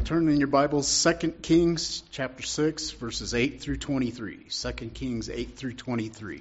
Turn in your Bibles, 2 Kings chapter 6, verses 8 through 23. 2 Kings 8 through 23.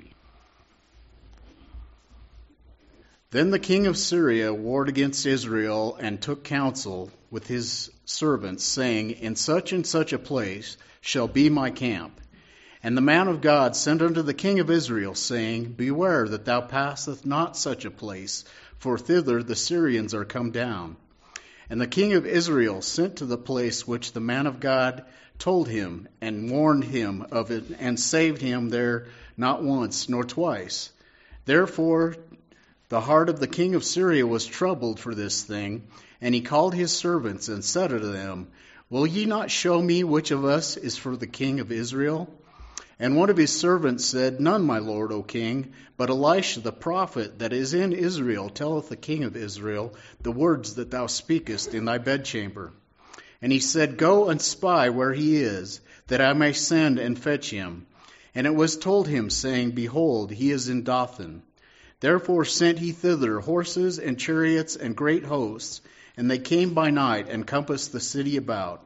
Then the king of Syria warred against Israel and took counsel with his servants, saying, In such and such a place shall be my camp. And the man of God sent unto the king of Israel, saying, Beware that thou passeth not such a place, for thither the Syrians are come down. And the king of Israel sent to the place which the man of God told him, and warned him of it, and saved him there not once nor twice. Therefore the heart of the king of Syria was troubled for this thing, and he called his servants, and said unto them, Will ye not show me which of us is for the king of Israel? And one of his servants said, None, my lord, O king, but Elisha the prophet that is in Israel telleth the king of Israel the words that thou speakest in thy bedchamber. And he said, Go and spy where he is, that I may send and fetch him. And it was told him, saying, Behold, he is in Dothan. Therefore sent he thither horses and chariots and great hosts, and they came by night and compassed the city about.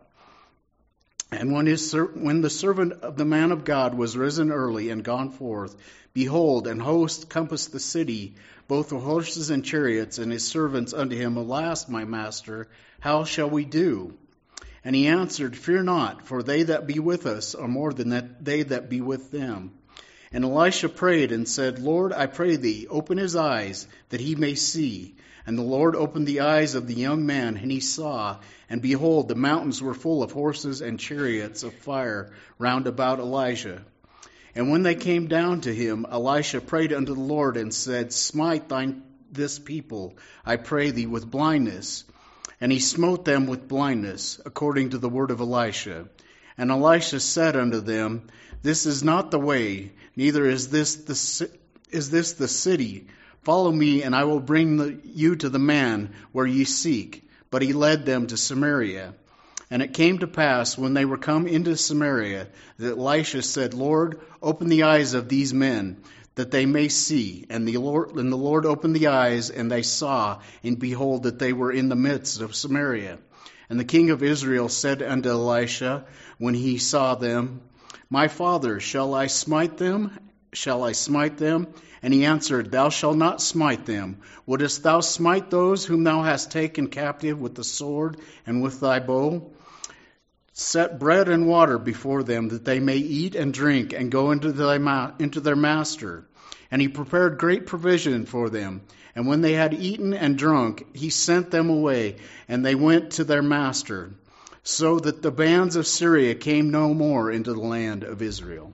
And when the servant of the man of God was risen early and gone forth, behold, an host compassed the city, both the horses and chariots, and his servants unto him, Alas, my master, how shall we do? And he answered, Fear not, for they that be with us are more than they that be with them. And Elisha prayed and said, Lord, I pray thee, open his eyes, that he may see. And the Lord opened the eyes of the young man, and he saw, and behold, the mountains were full of horses and chariots of fire round about Elijah. And when they came down to him, Elisha prayed unto the Lord, and said, Smite this people, I pray thee, with blindness. And he smote them with blindness, according to the word of Elisha. And Elisha said unto them, This is not the way, neither is this the city. Follow me, and I will bring you to the man where ye seek. But he led them to Samaria. And it came to pass, when they were come into Samaria, that Elisha said, Lord, open the eyes of these men, that they may see. And the Lord opened the eyes, and they saw, and behold, that they were in the midst of Samaria. And the king of Israel said unto Elisha, when he saw them, My father, shall I smite them? Shall I smite them? And he answered, Thou shalt not smite them. Wouldest thou smite those whom thou hast taken captive with the sword and with thy bow? Set bread and water before them, that they may eat and drink, and go into their master. And he prepared great provision for them. And when they had eaten and drunk, he sent them away, and they went to their master, so that the bands of Syria came no more into the land of Israel.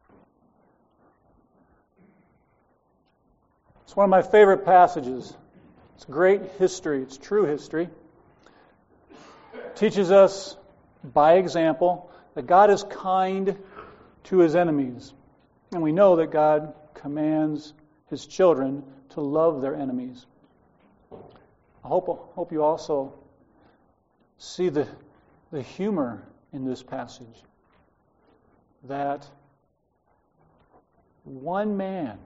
It's one of my favorite passages. It's great history. It's true history. It teaches us by example that God is kind to his enemies. And we know that God commands his children to love their enemies. I hope you also see the humor in this passage. That one man,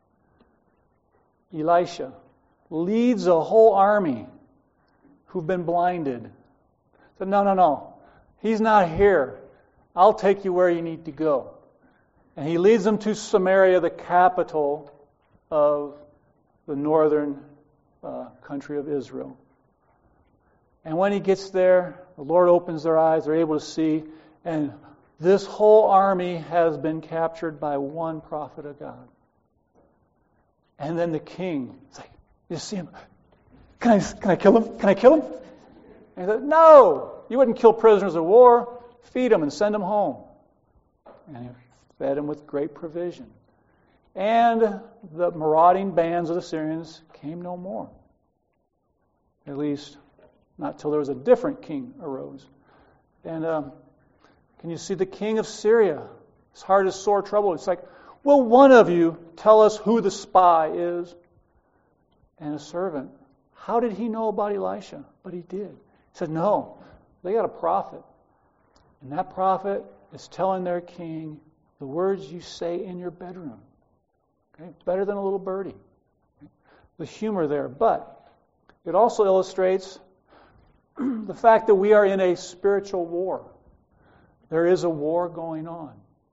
Elisha, leads a whole army who've been blinded. Said, no, he's not here. I'll take you where you need to go. And he leads them to Samaria, the capital of the northern country of Israel. And when he gets there, the Lord opens their eyes, they're able to see, and this whole army has been captured by one prophet of God. And then the king, it's like, you see him? Can I kill him? Can I kill him? And he said, No, you wouldn't kill prisoners of war. Feed them and send them home. And he fed them with great provision. And the marauding bands of the Syrians came no more. At least, not till there was a different king arose. And can you see the king of Syria? His heart is sore troubled. It's like, will one of you tell us who the spy is? And a servant, how did he know about Elisha? But he did. He said, no, they got a prophet. And that prophet is telling their king the words you say in your bedroom. Okay? Better than a little birdie. The humor there. But it also illustrates the fact that we are in a spiritual war. There is a war going on.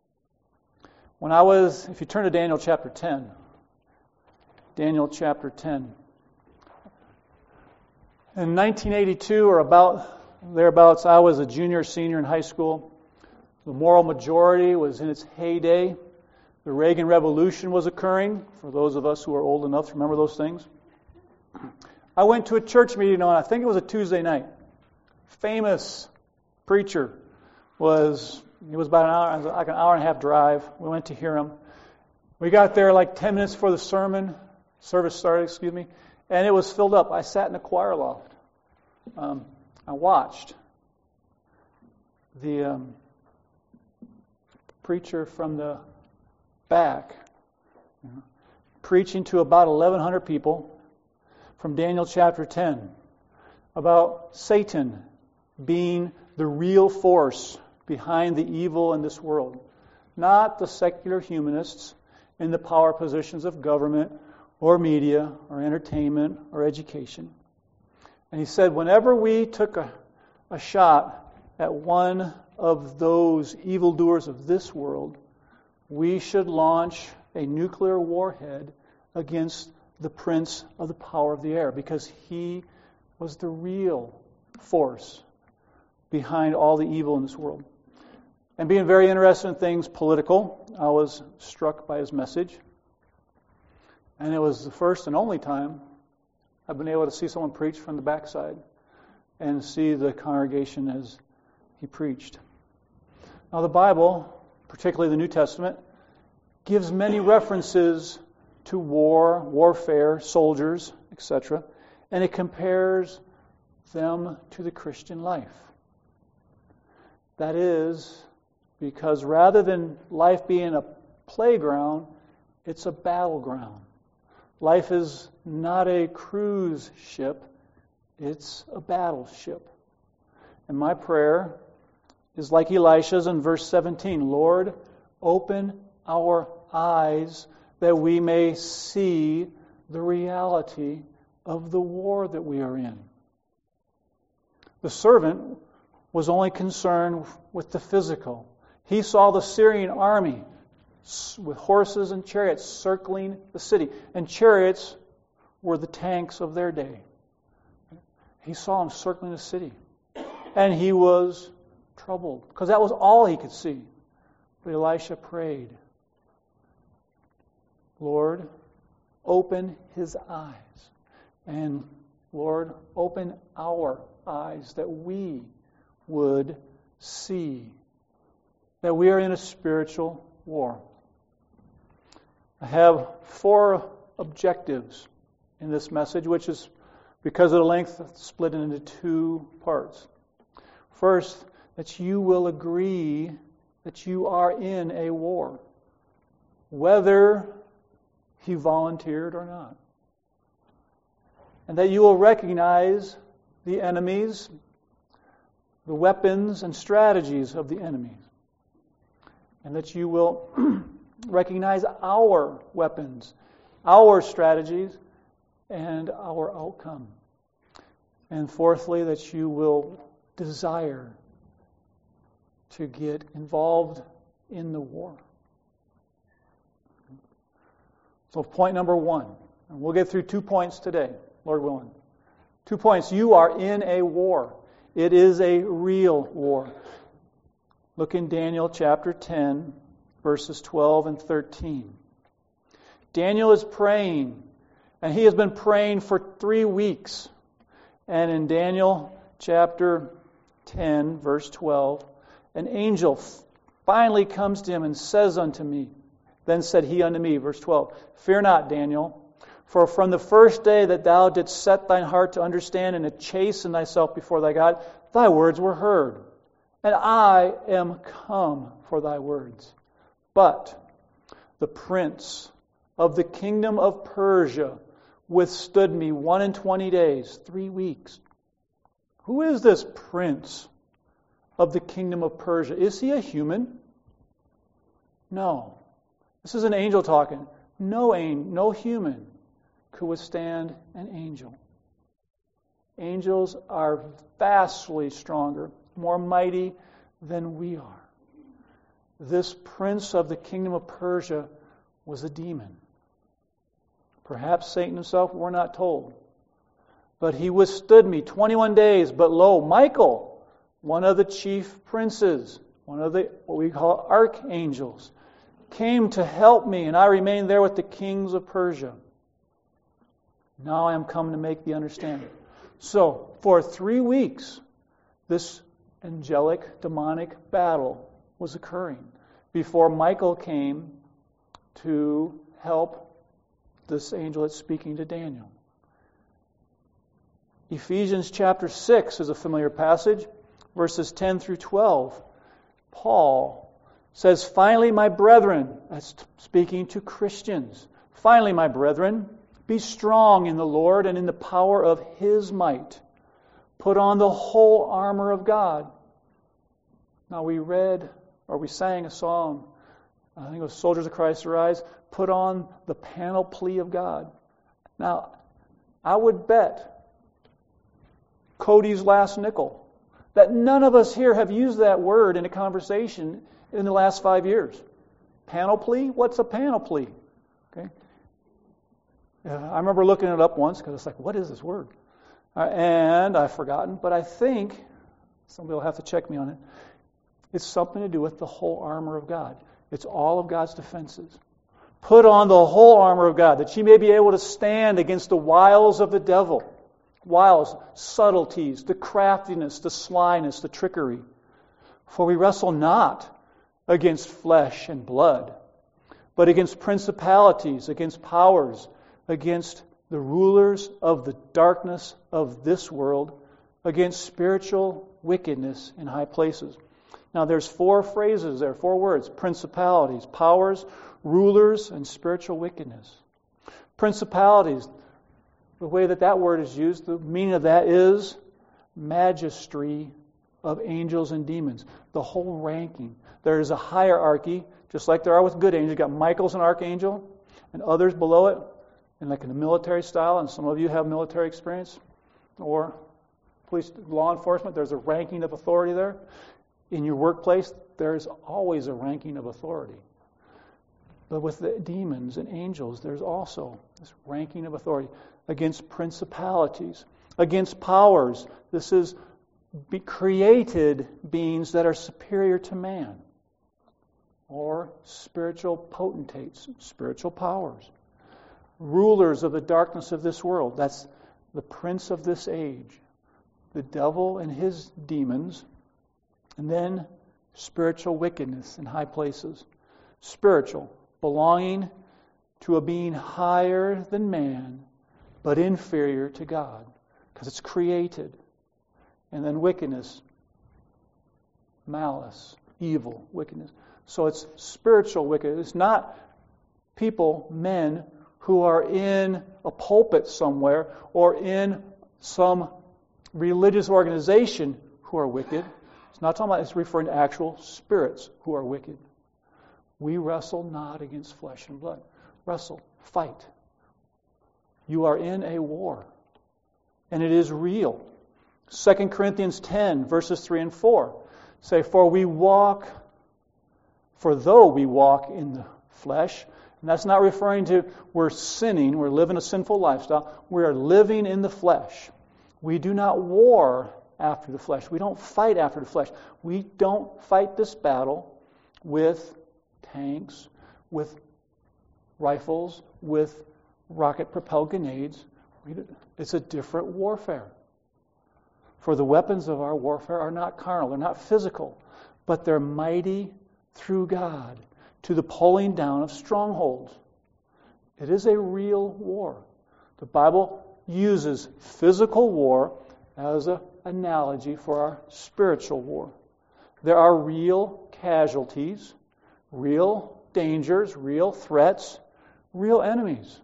If you turn to Daniel chapter 10, Daniel chapter 10. In 1982 or thereabouts, I was a junior, senior in high school. The moral majority was in its heyday. The Reagan Revolution was occurring, for those of us who are old enough to remember those things. I went to a church meeting on, I think it was a Tuesday night. Famous preacher it was about an hour and a half drive. We went to hear him. We got there like 10 minutes before the service started, and it was filled up. I sat in the choir loft. I watched the preacher from the back preaching to about 1,100 people from Daniel chapter 10 about Satan being the real force behind the evil in this world, not the secular humanists in the power positions of government or media or entertainment or education. And he said, whenever we took a shot at one of those evildoers of this world, we should launch a nuclear warhead against the prince of the power of the air, because he was the real force behind all the evil in this world. And being very interested in things political, I was struck by his message. And it was the first and only time I've been able to see someone preach from the backside and see the congregation as he preached. Now the Bible, particularly the New Testament, gives many references to war, warfare, soldiers, etc., and it compares them to the Christian life. That is because rather than life being a playground, it's a battleground. Life is not a cruise ship, it's a battleship. And my prayer is like Elisha's in verse 17, Lord, open our eyes that we may see the reality of the war that we are in. The servant was only concerned with the physical. He saw the Syrian army with horses and chariots circling the city. And chariots were the tanks of their day. He saw them circling the city. And he was troubled, because that was all he could see. But Elisha prayed, Lord, open his eyes. And Lord, open our eyes that we would see that we are in a spiritual war. I have 4 objectives in this message, which is, because of the length, split into 2 parts. First, that you will agree that you are in a war, whether he volunteered or not. And that you will recognize the enemies, the weapons and strategies of the enemies. And that you will recognize our weapons, our strategies, and our outcome. And fourthly, that you will desire to get involved in the war. So point number 1, and we'll get through 2 points today, Lord willing. 2 points. You are in a war. It is a real war. Look in Daniel chapter 10, verses 12 and 13. Daniel is praying, and he has been praying for 3 weeks. And in Daniel chapter 10, verse 12, an angel finally comes to him and says unto me, then said he unto me, verse 12, Fear not, Daniel, for from the first day that thou didst set thine heart to understand and to chasten thyself before thy God, thy words were heard, and I am come for thy words. But the prince of the kingdom of Persia withstood me 21 days, 3 weeks. Who is this prince of the kingdom of Persia? Is he a human? No. This is an angel talking. No human could withstand an angel. Angels are vastly stronger, more mighty than we are. This prince of the kingdom of Persia was a demon. Perhaps Satan himself, we're not told. But he withstood me 21 days. But lo, Michael, one of the chief princes, one of the what we call archangels, came to help me, and I remained there with the kings of Persia. Now I am come to make the understanding. So, for 3 weeks, this angelic, demonic battle was occurring before Michael came to help this angel that's speaking to Daniel. Ephesians chapter 6 is a familiar passage, verses 10 through 12. Paul says, finally, my brethren, that's speaking to Christians, finally, my brethren, be strong in the Lord and in the power of His might. Put on the whole armor of God. Now we sang a song, I think it was Soldiers of Christ Arise, put on the panoply of God. Now, I would bet Cody's last nickel that none of us here have used that word in a conversation in the last 5 years. Panoply? What's a panoply? Okay. I remember looking it up once because it's like, what is this word? And I've forgotten, but I think, somebody will have to check me on it, it's something to do with the whole armor of God. It's all of God's defenses. Put on the whole armor of God, that ye may be able to stand against the wiles of the devil. Wiles, subtleties, the craftiness, the slyness, the trickery. For we wrestle not against flesh and blood, but against principalities, against powers, against the rulers of the darkness of this world, against spiritual wickedness in high places. Now there's 4 phrases there, 4 words. Principalities, powers, rulers, and spiritual wickedness. Principalities, the way that word is used, the meaning of that is magistry of angels and demons. The whole ranking. There is a hierarchy, just like there are with good angels. You've got Michael's an archangel, and others below it, and like in the military style, and some of you have military experience, or police, law enforcement, there's a ranking of authority there. In your workplace, there's always a ranking of authority. But with the demons and angels, there's also this ranking of authority against principalities, against powers. This is created beings that are superior to man, or spiritual potentates, spiritual powers. Rulers of the darkness of this world. That's the prince of this age. The devil and his demons. And then spiritual wickedness in high places. Spiritual, belonging to a being higher than man, but inferior to God, because it's created. And then wickedness, malice, evil, wickedness. So it's spiritual wickedness. It's not people, men, who are in a pulpit somewhere or in some religious organization who are wicked. It's not talking about, it's referring to actual spirits who are wicked. We wrestle not against flesh and blood. Wrestle, fight. You are in a war. And it is real. 2 Corinthians 10, verses 3 and 4 say, for though we walk in the flesh, and that's not referring to we're sinning, we're living a sinful lifestyle. We are living in the flesh. We do not war after the flesh. We don't fight after the flesh. We don't fight this battle with tanks, with rifles, with rocket-propelled grenades. It's a different warfare. For the weapons of our warfare are not carnal, they're not physical, but they're mighty through God to the pulling down of strongholds. It is a real war. The Bible uses physical war as an analogy for our spiritual war. There are real casualties, real dangers, real threats, real enemies.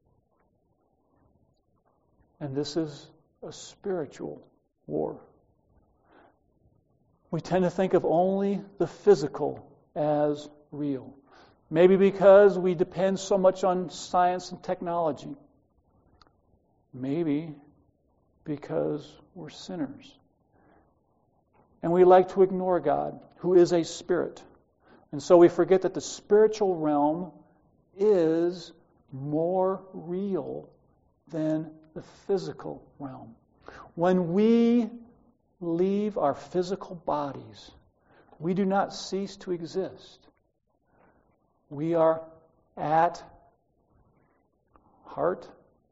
And this is a spiritual war. We tend to think of only the physical as real. Maybe because we depend so much on science and technology. Maybe because we're sinners. And we like to ignore God, who is a spirit. And so we forget that the spiritual realm is more real than the physical realm. When we leave our physical bodies, we do not cease to exist. We are at heart,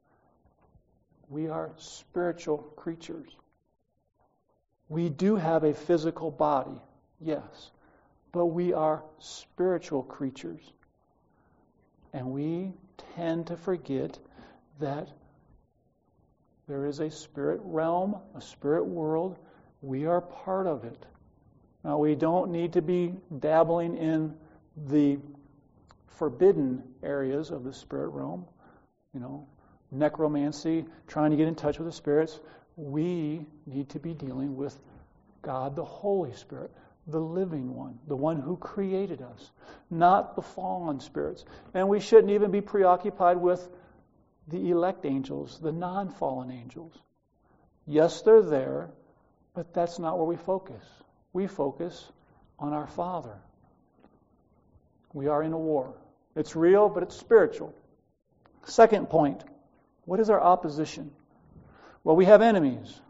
we are spiritual creatures. We do have a physical body, yes, but we are spiritual creatures. And we tend to forget that there is a spirit realm, a spirit world. We are part of it. Now, we don't need to be dabbling in the forbidden areas of the spirit realm, necromancy, trying to get in touch with the spirits. We need to be dealing with God, the Holy Spirit, the living one, the one who created us, not the fallen spirits. And we shouldn't even be preoccupied with the elect angels, the non-fallen angels. Yes, they're there, but that's not where we focus. We focus on our Father. We are in a war. It's real, but it's spiritual. Second point, what is our opposition? Well, we have enemies.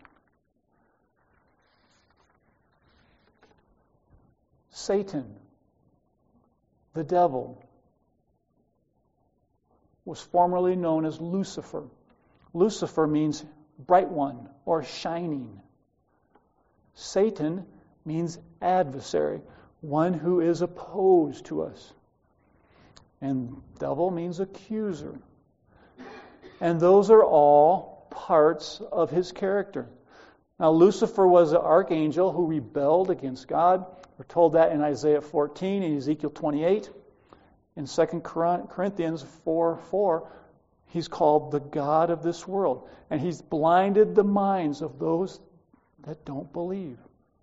Satan, the devil, was formerly known as Lucifer. Lucifer means bright one or shining. Satan means adversary, one who is opposed to us. And devil means accuser. And those are all parts of his character. Now, Lucifer was an archangel who rebelled against God. We're told that in Isaiah 14 and Ezekiel 28. In 2 Corinthians 4:4, he's called the God of this world. And he's blinded the minds of those that don't believe.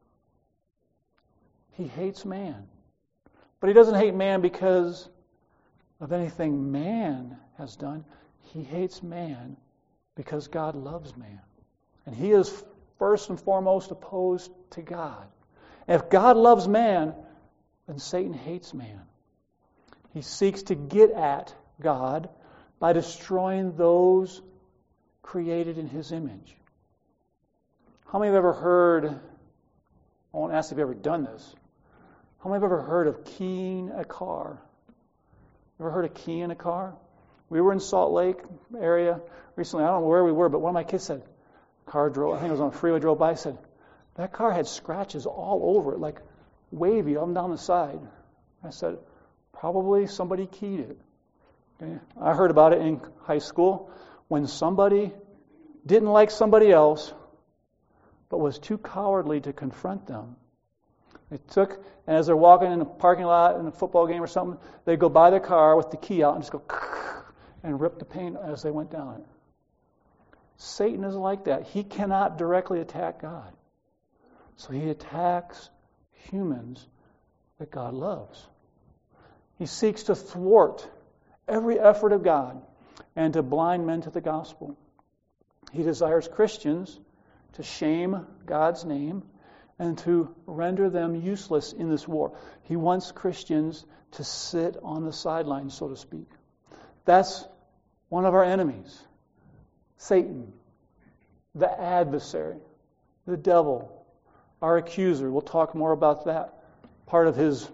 He hates man. But he doesn't hate man because of anything man has done. He hates man because God loves man. And he is first and foremost opposed to God. And if God loves man, then Satan hates man. He seeks to get at God by destroying those created in his image. How many have ever heard, I won't ask if you've ever done this, how many have ever heard of keying a car? Ever heard of keying a car? We were in Salt Lake area recently. I don't know where we were, but one of my kids said, car drove, I think it was on a freeway, drove by, said, that car had scratches all over it, like wavy up and down the side. I said, probably somebody keyed it. Okay? I heard about it in high school when somebody didn't like somebody else, but was too cowardly to confront them. And as they're walking in a parking lot in a football game or something, they'd go by their car with the key out and just go and rip the paint as they went down it. Satan is like that. He cannot directly attack God. So he attacks humans that God loves. He seeks to thwart every effort of God and to blind men to the gospel. He desires Christians to shame God's name and to render them useless in this war. He wants Christians to sit on the sidelines, so to speak. That's one of our enemies. Satan, the adversary, the devil, our accuser. We'll talk more about that part of his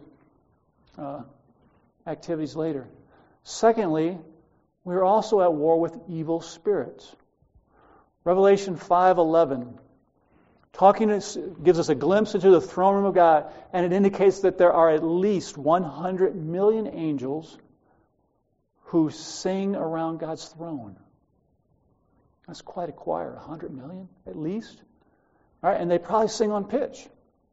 activities later. Secondly, we're also at war with evil spirits. Revelation 5:11 gives us a glimpse into the throne room of God, and it indicates that there are at least 100 million angels who sing around God's throne. That's quite a choir, 100 million at least. All right, and they probably sing on pitch.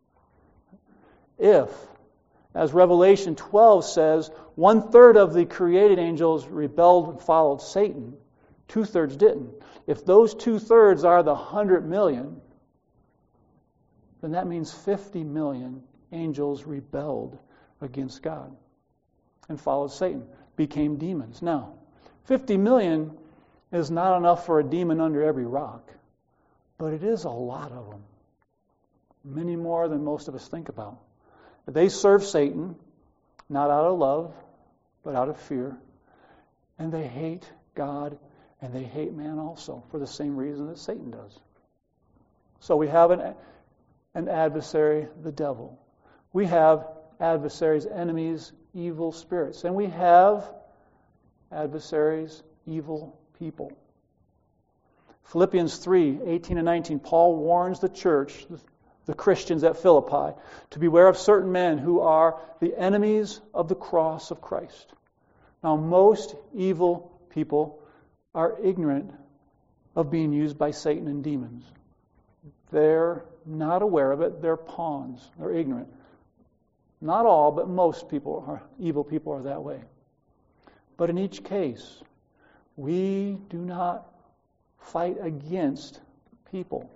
If, as Revelation 12 says, 1/3 of the created angels rebelled and followed Satan, 2/3 didn't. If those 2/3 are the 100 million, then that means 50 million angels rebelled against God and followed Satan, became demons. Now, 50 million is not enough for a demon under every rock. But it is a lot of them. Many more than most of us think about. They serve Satan, not out of love, but out of fear. And they hate God, and they hate man also, for the same reason that Satan does. So we have an adversary, the devil. We have adversaries, enemies, evil spirits. And we have adversaries, evil people. Philippians 3:18 and 19, Paul warns the church, the Christians at Philippi, to beware of certain men who are the enemies of the cross of Christ. Now, most evil people are ignorant of being used by Satan and demons. They're not aware of it. They're pawns. They're ignorant. Not all, but most evil people are that way. But in each case, we do not fight against people.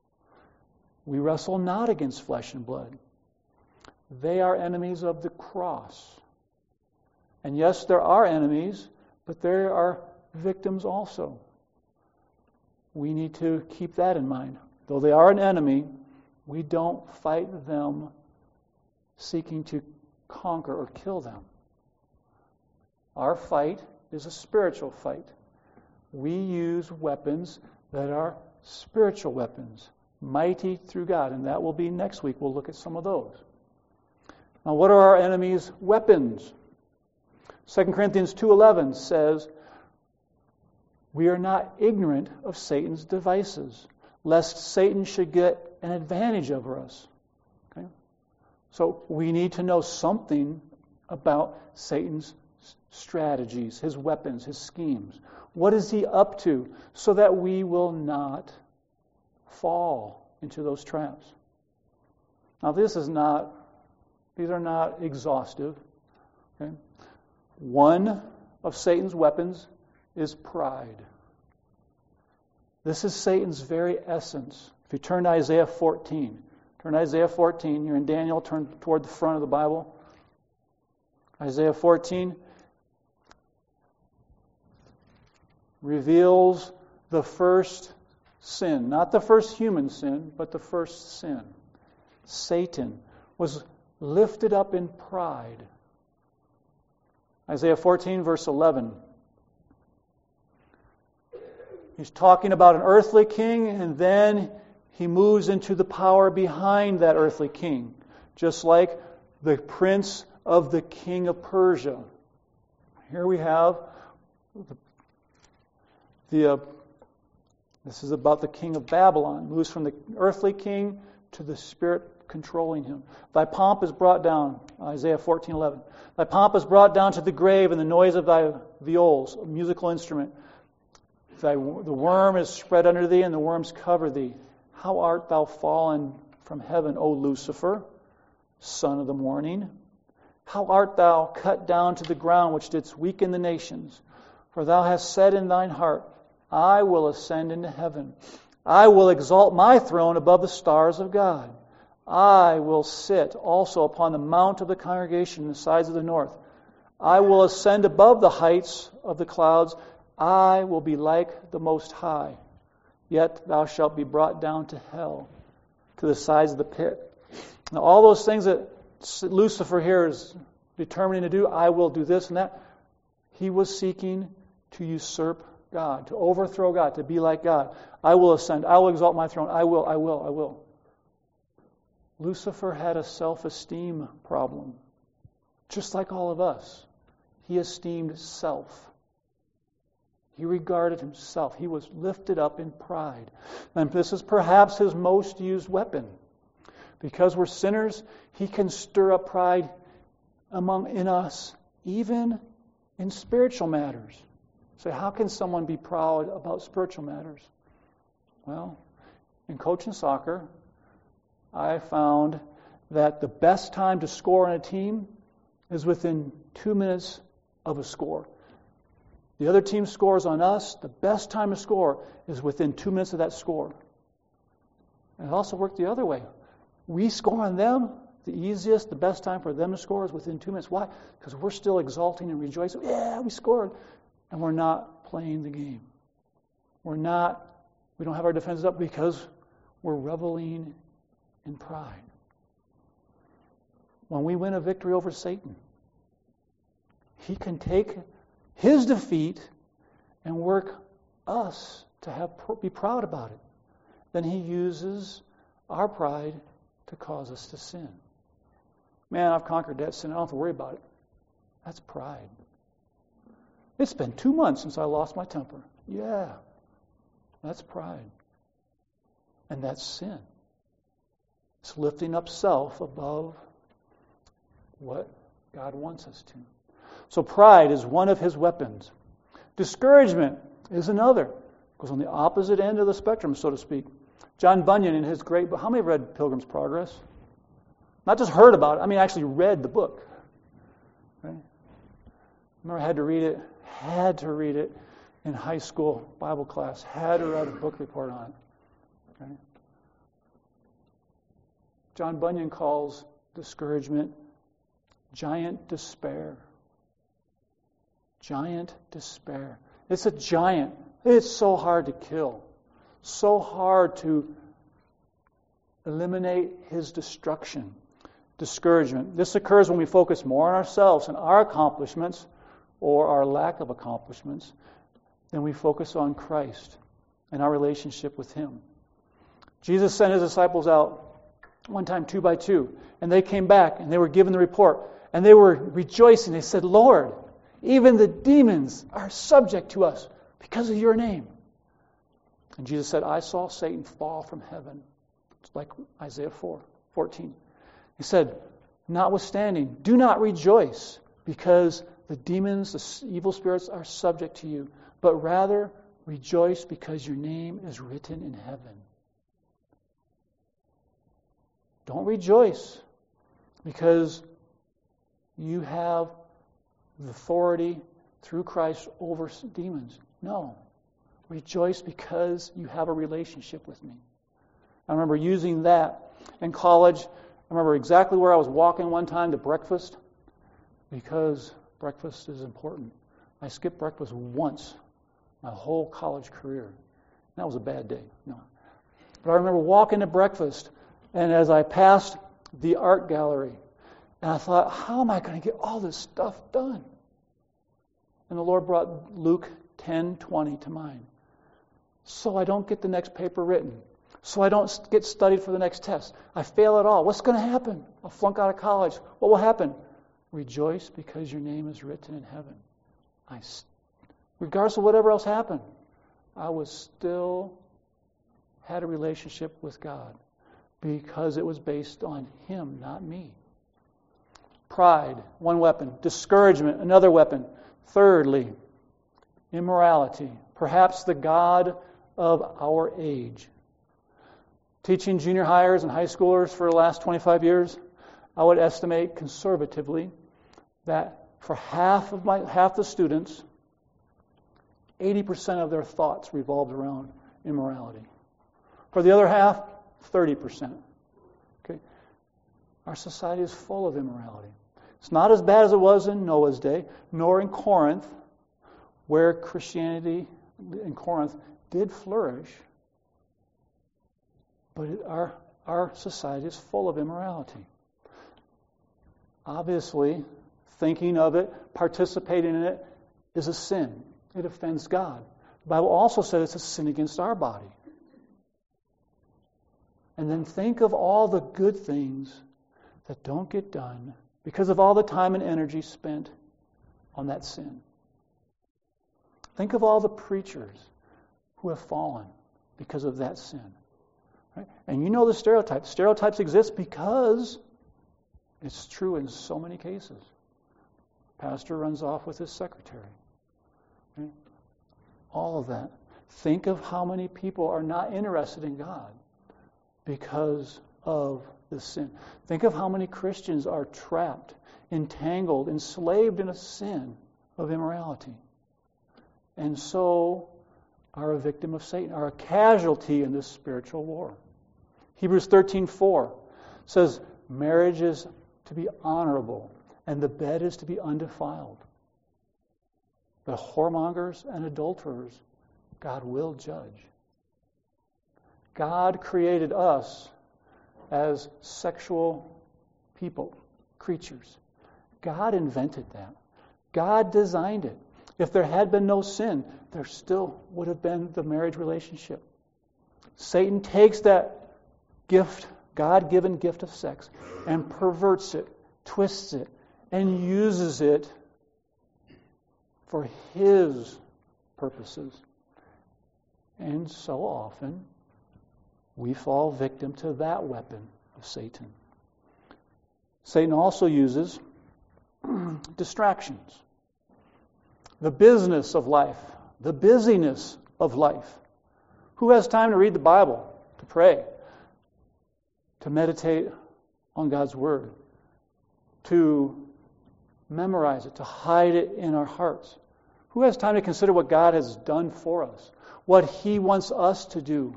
We wrestle not against flesh and blood. They are enemies of the cross. And yes, there are enemies, but there are victims also. We need to keep that in mind. Though they are an enemy, we don't fight them seeking to conquer or kill them. Our fight is a spiritual fight. We use weapons that are spiritual weapons, mighty through God, and that will be next week. We'll look at some of those. Now, what are our enemies' weapons? 2 Corinthians 2:11 says, we are not ignorant of Satan's devices, lest Satan should get an advantage over us. Okay? So we need to know something about Satan's strategies, his weapons, his schemes. What is he up to so that we will not fall into those traps? Now, these are not exhaustive. Okay? One of Satan's weapons is pride. This is Satan's very essence. If you turn to Isaiah 14, you're in Daniel, turn toward the front of the Bible. Isaiah 14 reveals the first sin, not the first human sin, but the first sin. Satan was lifted up in pride. Isaiah 14, verse 11. He's talking about an earthly king, and then he moves into the power behind that earthly king, just like the prince of the king of Persia. Here we have this is about the king of Babylon. Moves from the earthly king to the spirit controlling him. Thy pomp is brought down, Isaiah 14:11. Thy pomp is brought down to the grave, and the noise of thy viols, a musical instrument. The worm is spread under thee, and the worms cover thee. How art thou fallen from heaven, O Lucifer, son of the morning? How art thou cut down to the ground, which didst weaken the nations? For thou hast said in thine heart, I will ascend into heaven. I will exalt my throne above the stars of God. I will sit also upon the mount of the congregation in the sides of the north. I will ascend above the heights of the clouds. I will be like the Most High. Yet thou shalt be brought down to hell, to the sides of the pit. Now all those things that Lucifer here is determining to do, I will do this and that. He was seeking to usurp God, to overthrow God, to be like God. I will ascend. I will exalt my throne. I will. Lucifer had a self-esteem problem, just like all of us. He esteemed self. He regarded himself. He was lifted up in pride. And this is perhaps his most used weapon. Because we're sinners, he can stir up pride in us, even in spiritual matters. So how can someone be proud about spiritual matters? Well, in coaching soccer, I found that the best time to score on a team is within 2 minutes of a score. The other team scores on us, the best time to score is within 2 minutes of that score. And it also worked the other way. We score on them, the easiest, the best time for them to score is within 2 minutes. Why? Because we're still exulting and rejoicing. Yeah, we scored. And we're not playing the game. We're We don't have our defenses up because we're reveling in pride. When we win a victory over Satan, he can take his defeat and work us to be proud about it. Then he uses our pride to cause us to sin. Man, I've conquered that sin. I don't have to worry about it. That's pride. It's been 2 months since I lost my temper. Yeah, that's pride. And that's sin. It's lifting up self above what God wants us to. So pride is one of his weapons. Discouragement is another. It goes on the opposite end of the spectrum, so to speak. John Bunyan in his great book, how many have read Pilgrim's Progress? Not just heard about it, actually read the book. Right? I remember I had to read it in high school Bible class, had to write a book report on it. Okay? John Bunyan calls discouragement giant despair. Giant despair. It's a giant. It's so hard to kill. So hard to eliminate his destruction. Discouragement. This occurs when we focus more on ourselves and our accomplishments or our lack of accomplishments than we focus on Christ and our relationship with him. Jesus sent his disciples out one time 2 by 2, and they came back and they were given the report and they were rejoicing. They said, Lord, even the demons are subject to us because of your name. And Jesus said, I saw Satan fall from heaven. It's like Isaiah 4:14. He said, notwithstanding, do not rejoice because the demons, the evil spirits are subject to you, but rather rejoice because your name is written in heaven. Don't rejoice because you have the authority through Christ over demons. No. Rejoice because you have a relationship with me. I remember using that in college. I remember exactly where I was walking one time to breakfast because breakfast is important. I skipped breakfast once my whole college career. That was a bad day. No. But I remember walking to breakfast, and as I passed the art gallery, and I thought, how am I going to get all this stuff done? And the Lord brought Luke 10:20 to mind. So I don't get the next paper written. So I don't get studied for the next test. I fail at all. What's going to happen? I'll flunk out of college. What will happen? Rejoice because your name is written in heaven. Regardless of whatever else happened, I was still had a relationship with God because it was based on him, not me. Pride, one weapon. Discouragement, another weapon. Thirdly, immorality, perhaps the god of our age. Teaching junior hires and high schoolers for the last 25 years, I would estimate conservatively that for half the students, 80% of their thoughts revolved around immorality. For the other half, 30%. Okay? Our society is full of immorality. It's not as bad as it was in Noah's day, nor in Corinth, where Christianity in Corinth did flourish. But our society is full of immorality. Obviously, thinking of it, participating in it, is a sin. It offends God. The Bible also says it's a sin against our body. And then think of all the good things that don't get done because of all the time and energy spent on that sin. Think of all the preachers who have fallen because of that sin. Right? And you know the stereotypes. Stereotypes exist because it's true in so many cases. Pastor runs off with his secretary. Right? All of that. Think of how many people are not interested in God because of the sin. Think of how many Christians are trapped, entangled, enslaved in a sin of immorality. And so are a victim of Satan, are a casualty in this spiritual war. Hebrews 13:4 says, marriage is to be honorable, and the bed is to be undefiled. But whoremongers and adulterers, God will judge. God created us as sexual people, creatures. God invented that. God designed it. If there had been no sin, there still would have been the marriage relationship. Satan takes that gift, God-given gift of sex, and perverts it, twists it, and uses it for his purposes. And so often, we fall victim to that weapon of Satan. Satan also uses distractions. The business of life, the busyness of life. Who has time to read the Bible, to pray, to meditate on God's Word, to memorize it, to hide it in our hearts? Who has time to consider what God has done for us, what He wants us to do?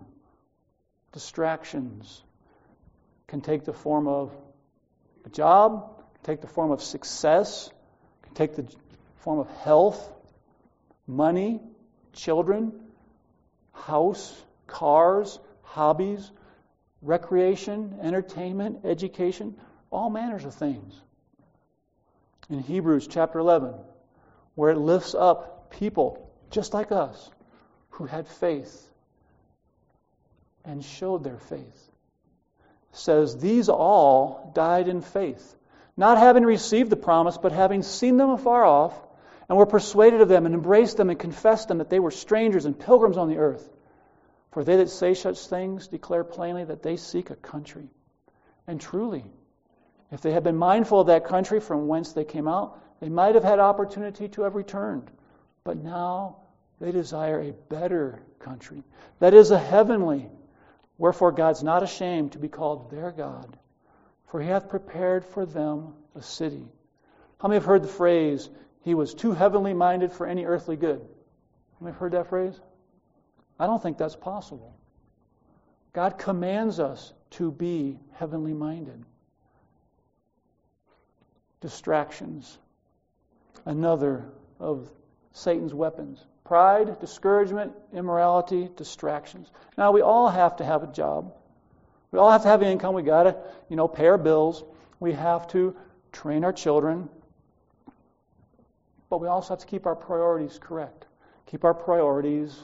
Distractions can take the form of a job, can take the form of success, can take the form of health, money, children, house, cars, hobbies, recreation, entertainment, education, all manners of things. In Hebrews chapter 11, where it lifts up people just like us who had faith and showed their faith, says, these all died in faith, not having received the promise, but having seen them afar off, and were persuaded of them, and embraced them, and confessed them that they were strangers and pilgrims on the earth. For they that say such things declare plainly that they seek a country. And truly, if they had been mindful of that country from whence they came out, they might have had opportunity to have returned. But now they desire a better country, that is, a heavenly. Wherefore God's not ashamed to be called their God, for He hath prepared for them a city. How many have heard the phrase, He was too heavenly minded for any earthly good? How many have heard that phrase? I don't think that's possible. God commands us to be heavenly minded. Distractions. Another of Satan's weapons. Pride, discouragement, immorality, distractions. Now, we all have to have a job. We all have to have an income. We got to, pay our bills. We have to train our children. But we also have to keep our priorities correct. Keep our priorities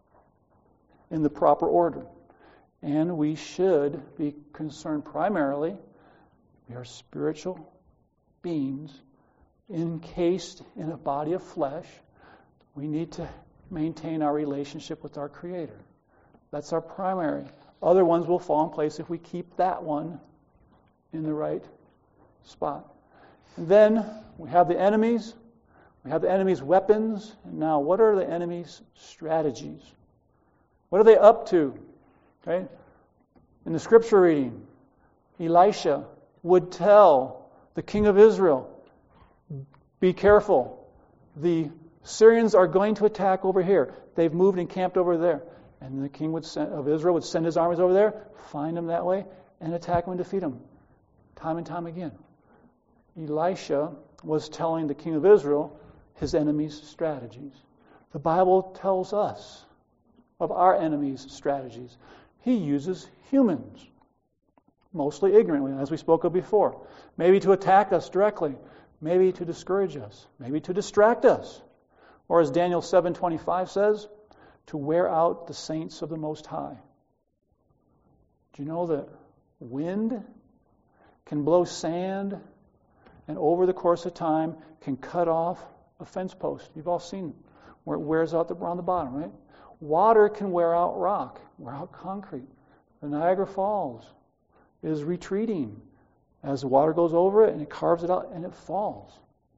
in the proper order. And we should be concerned primarily, we are spiritual beings encased in a body of flesh. We need to maintain our relationship with our Creator. That's our primary. Other ones will fall in place if we keep that one in the right spot. And then we have the enemies. We have the enemy's weapons. And now, what are the enemy's strategies? What are they up to? Okay? In the scripture reading, Elisha would tell the king of Israel, be careful. The Syrians are going to attack over here. They've moved and camped over there. And the king of Israel would send his armies over there, find them that way, and attack them and defeat them. Time and time again. Elisha was telling the king of Israel his enemy's strategies. The Bible tells us of our enemy's strategies. He uses humans, mostly ignorantly, as we spoke of before. Maybe to attack us directly, maybe to discourage us, maybe to distract us. Or as Daniel 7:25 says, to wear out the saints of the Most High. Do you know that wind can blow sand and over the course of time can cut off a fence post? You've all seen where it wears out around the bottom, right? Water can wear out rock, wear out concrete. The Niagara Falls is retreating as the water goes over it and it carves it out and it falls.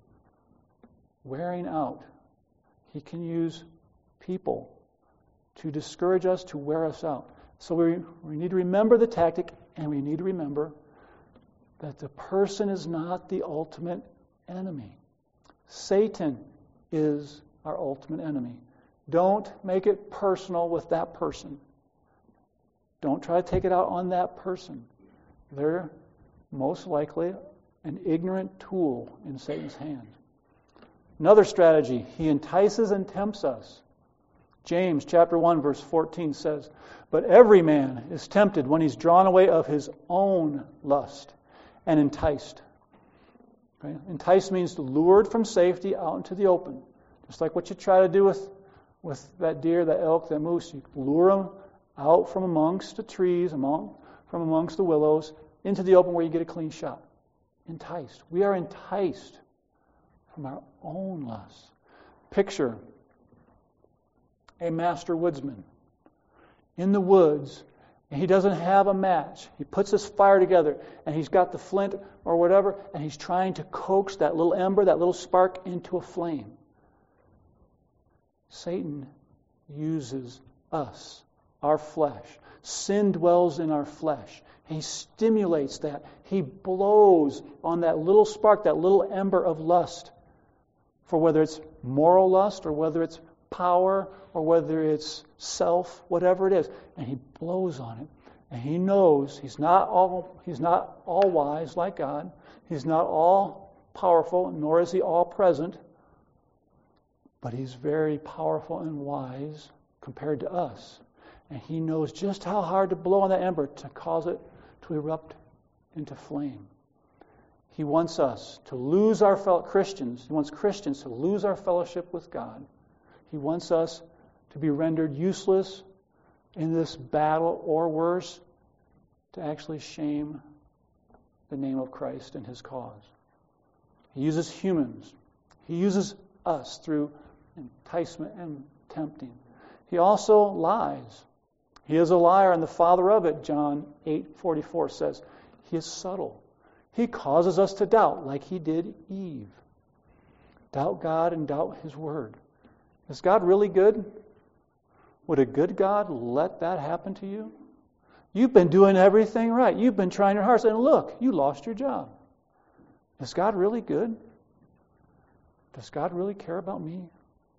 Wearing out. He can use people to discourage us, to wear us out. So we need to remember the tactic, and we need to remember that the person is not the ultimate enemy. Satan is our ultimate enemy. Don't make it personal with that person. Don't try to take it out on that person. They're most likely an ignorant tool in Satan's hands. Another strategy, he entices and tempts us. James chapter 1 verse 14 says, "But every man is tempted when he's drawn away of his own lust and enticed." Okay? Enticed means lured from safety out into the open. Just like what you try to do with that deer, that elk, that moose. You lure them out from amongst the trees, from amongst the willows, into the open where you get a clean shot. Enticed. We are enticed from our own lusts. Picture a master woodsman in the woods, and he doesn't have a match. He puts his fire together, and he's got the flint or whatever, and he's trying to coax that little ember, that little spark, into a flame. Satan uses us, our flesh. Sin dwells in our flesh. He stimulates that. He blows on that little spark, that little ember of lust, for whether it's moral lust or whether it's power or whether it's self, whatever it is. And he blows on it. And he knows he's not all wise like God. He's not all powerful, nor is he all present. But he's very powerful and wise compared to us. And he knows just how hard to blow on that ember to cause it to erupt into flame. He wants us to lose our fellow Christians. He wants Christians to lose our fellowship with God. He wants us to be rendered useless in this battle, or worse, to actually shame the name of Christ and his cause. He uses humans. He uses us through enticement and tempting. He also lies. He is a liar and the father of it. John 8:44 says, he is subtle. He causes us to doubt like he did Eve. Doubt God and doubt his word. Is God really good? Would a good God let that happen to you? You've been doing everything right. You've been trying your hardest, and look, you lost your job. Is God really good? Does God really care about me?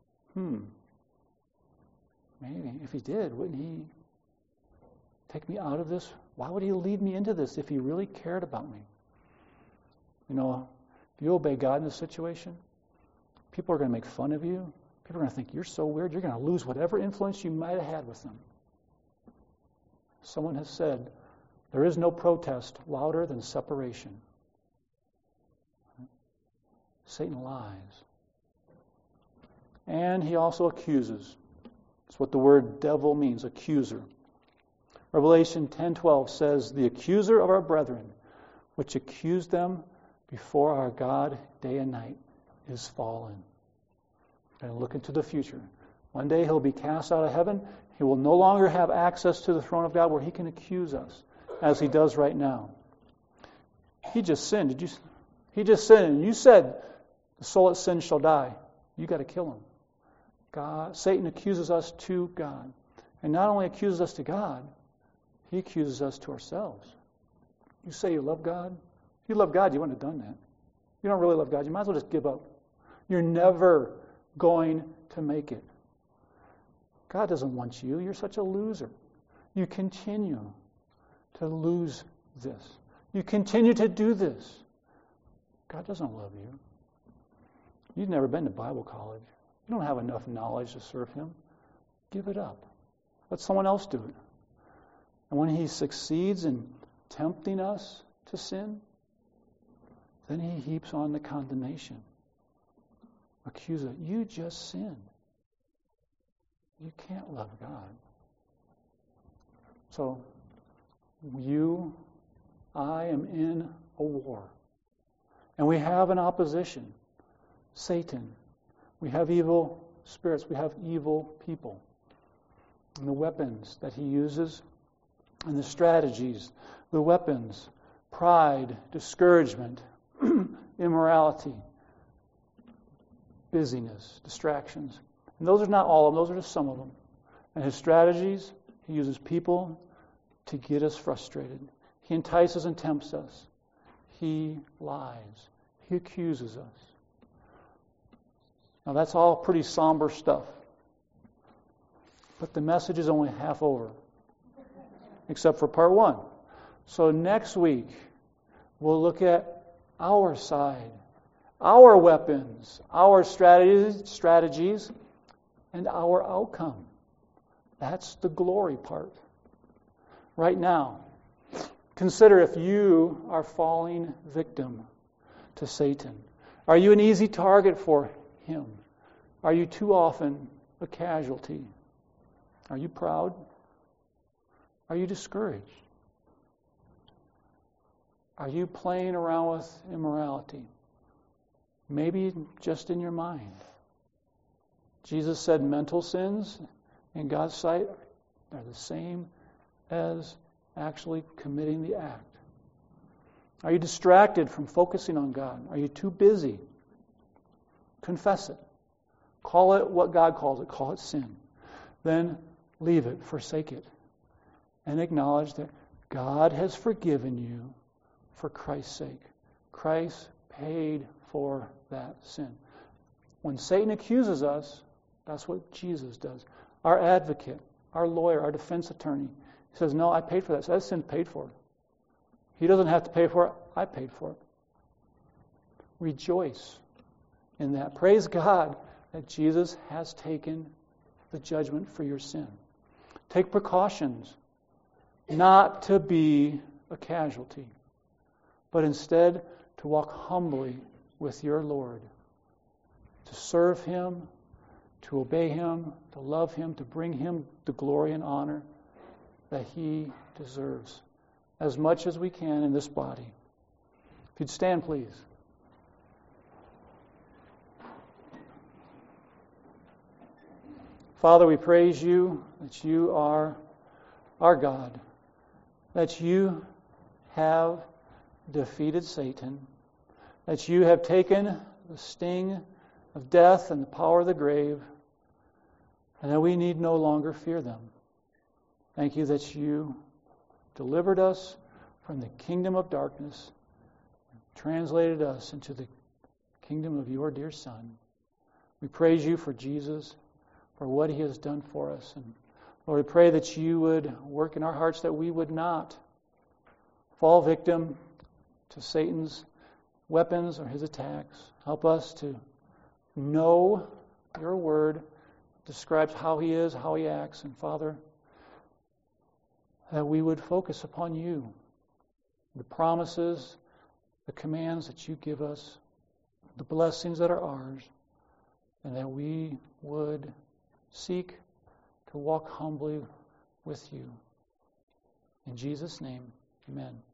Maybe. If he did, wouldn't he take me out of this? Why would he lead me into this if he really cared about me? You know, if you obey God in this situation, people are going to make fun of you. People are going to think you're so weird. You're going to lose whatever influence you might have had with them. Someone has said, there is no protest louder than separation. Satan lies. And he also accuses. That's what the word devil means, accuser. Revelation 10:12 says, the accuser of our brethren, which accused them before our God day and night, is fallen. And look into the future. One day he'll be cast out of heaven. He will no longer have access to the throne of God where he can accuse us, as he does right now. He just sinned. He just sinned, and you said, the soul that sins shall die. You got to kill him. Satan accuses us to God. And not only accuses us to God, he accuses us to ourselves. You say you love God. If you love God, you wouldn't have done that. You don't really love God, you might as well just give up. You're never going to make it. God doesn't want you. You're such a loser. You continue to lose this. You continue to do this. God doesn't love you. You've never been to Bible college. You don't have enough knowledge to serve him. Give it up. Let someone else do it. And when he succeeds in tempting us to sin, then he heaps on the condemnation. Accuser, you just sinned. You can't love God. So, I am in a war. And we have an opposition. Satan. We have evil spirits. We have evil people. And the weapons that he uses, and the strategies, the weapons, pride, discouragement, immorality, busyness, distractions. And those are not all of them, those are just some of them. And his strategies, he uses people to get us frustrated. He entices and tempts us. He lies. He accuses us. Now that's all pretty somber stuff. But the message is only half over. Except for part 1. So next week, we'll look at our side, our weapons, our strategies, and our outcome. That's the glory part. Right now, consider if you are falling victim to Satan. Are you an easy target for him? Are you too often a casualty? Are you proud? Are you discouraged? Are you playing around with immorality? Maybe just in your mind. Jesus said mental sins in God's sight are the same as actually committing the act. Are you distracted from focusing on God? Are you too busy? Confess it. Call it what God calls it. Call it sin. Then leave it, forsake it, and acknowledge that God has forgiven you for Christ's sake. Christ paid for that sin. When Satan accuses us, that's what Jesus does. Our advocate, our lawyer, our defense attorney, he says, no, I paid for that. So that sin's paid for. He doesn't have to pay for it. I paid for it. Rejoice in that. Praise God that Jesus has taken the judgment for your sin. Take precautions not to be a casualty, but instead to walk humbly with your Lord, to serve Him, to obey Him, to love Him, to bring Him the glory and honor that He deserves, as much as we can in this body. If you'd stand, please. Father, we praise you that you are our God, that you have defeated Satan, that you have taken the sting of death and the power of the grave, and that we need no longer fear them. Thank you that you delivered us from the kingdom of darkness, translated us into the kingdom of your dear Son. We praise you for Jesus, for what He has done for us. And Lord, we pray that you would work in our hearts that we would not fall victim to Satan's weapons or his attacks. Help us to know your word describes how he is, how he acts. And Father, that we would focus upon you, the promises, the commands that you give us, the blessings that are ours, and that we would seek to walk humbly with you. In Jesus' name, amen.